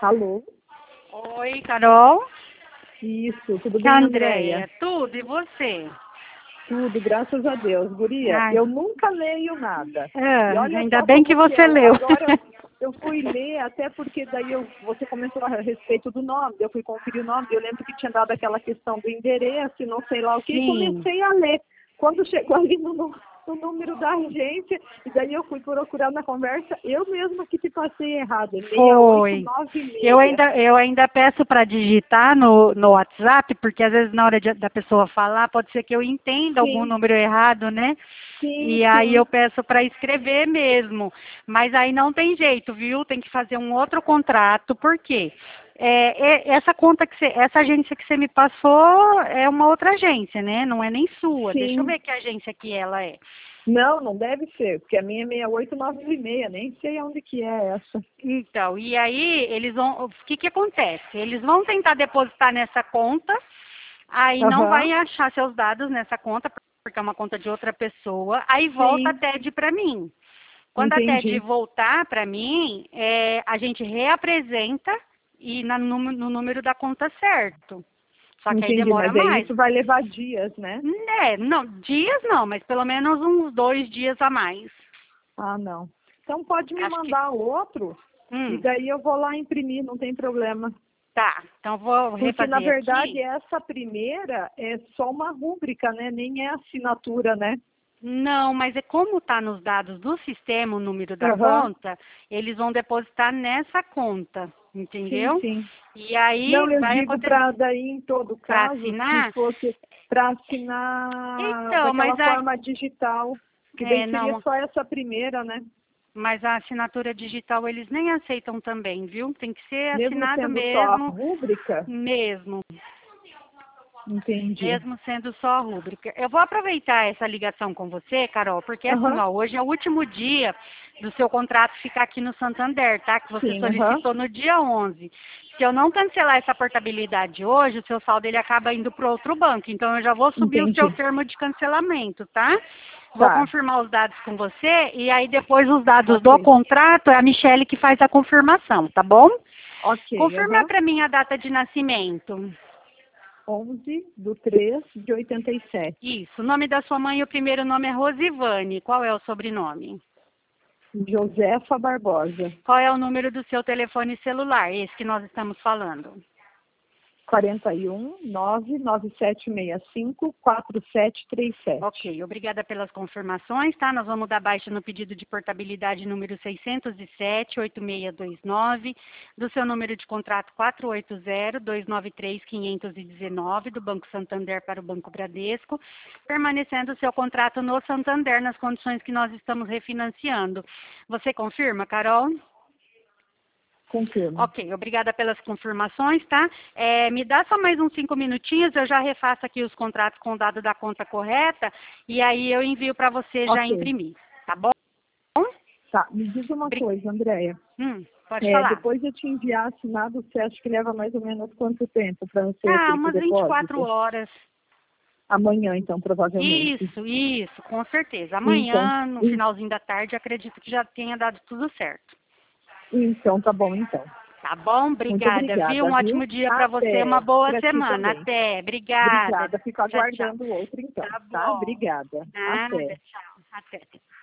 Alô? Oi, Carol. Isso, tudo bem, Andréia, Andréia? tudo, e você? Tudo, graças a Deus. Guria, Ai, eu nunca leio nada. E olha ainda só bem que como que você é. leu. Agora eu fui ler, até porque daí você comentou a respeito do nome, eu fui conferir o nome, eu lembro que tinha dado aquela questão do endereço, e não sei lá o que, e Sim. comecei a ler. Quando chegou ali no número da agência, e daí eu fui procurar na conversa, eu mesma que te passei errado, Foi. 6896. Eu ainda peço para digitar no WhatsApp, porque às vezes na hora da pessoa falar, pode ser que eu entenda algum Sim, número errado, né? sim, E aí eu sim. peço para escrever mesmo. Mas aí não tem jeito, viu? Tem que fazer um outro contrato. Por quê? Essa conta essa agência que você me passou é uma outra agência, né? Não é nem sua. Deixa eu Sim. ver que agência que ela é. Não, não deve ser, porque a minha é 68996, nem sei onde que é essa. Então, e aí eles vão, o que que acontece? Eles vão tentar depositar nessa conta, aí não Aham, vai achar seus dados nessa conta, porque é uma conta de outra pessoa, aí volta a sim, TED para mim. Quando a TED entendi. voltar para mim, a gente reapresenta e no número da conta certo. Só que aí Entendi, demora mas aí mais. isso vai levar dias, né? Não, dias não, mas pelo menos uns 2 dias a mais. Ah, não. Então pode me Acho que. mandar outro e Hum, daí eu vou lá imprimir, não tem problema. tá. Então vou Porque na refazer verdade aqui. essa primeira é só uma rúbrica, né? Nem é assinatura, né? Não, mas é como está nos dados do sistema o número da Aham, conta, eles vão depositar nessa conta, sim, entendeu? sim. E aí Não, eu vai digo acontecer para daí, em todo para caso, se assinar. fosse para assinar Então, daquela forma digital, que daí seria não, só essa primeira, né? mas a assinatura digital eles nem aceitam também, viu? Tem que ser Mesmo assinado sendo só a mesmo, rúbrica? mesmo. Entendi. Mesmo sendo só a rúbrica. Eu vou aproveitar essa ligação com você, Carol, porque assim, Aham, ó, hoje é o último dia do seu contrato ficar aqui no Santander, tá? Que você sim, aham. solicitou no dia 11. Se eu não cancelar essa portabilidade hoje, o seu saldo ele acaba indo para outro banco. Então eu já vou subir o seu Entendi. termo de cancelamento, tá? Vou Tá, confirmar os dados com você e aí depois os dados do ok. contrato é a Michele que faz a confirmação, tá bom? Ok, Confirma aham. para mim a data de nascimento. 11/3/87. Isso. O nome da sua mãe, o primeiro nome é Rosivane. Qual é o sobrenome? Josefa Barbosa. Qual é o número do seu telefone celular? Esse que nós estamos falando. 41 99765 4737. Ok, obrigada pelas confirmações, tá? Nós vamos dar baixa no pedido de portabilidade número 607-8629, do seu número de contrato 480-293-519, do Banco Santander para o Banco Bradesco, permanecendo o seu contrato no Santander nas condições que nós estamos refinanciando. Você confirma, Carol? Confirmo. Ok, obrigada pelas confirmações, tá? Me dá só mais uns 5 minutinhos, eu já refaço aqui os contratos com o dado da conta correta e aí eu envio para você já Ok. imprimir, tá bom? Tá, me diz uma Bri- coisa, Andréia. Pode falar. Depois de eu te enviar assinado, você acha que leva mais ou menos quanto tempo para ser Ah, feito o umas 24 depósito? horas. Amanhã, então, provavelmente. Isso, com certeza. Então, Amanhã, no finalzinho da tarde, acredito que já tenha dado tudo certo. então tá bom, então. Tá bom? Muito Obrigada, viu? obrigada, Um viu? ótimo dia para você, uma Até. boa Para ti semana. também. Até. Obrigada. Obrigada. Fico Tchau, tchau. aguardando o outro, então. Tá Tá? bom. Obrigada. Nada, Até. tchau. Até.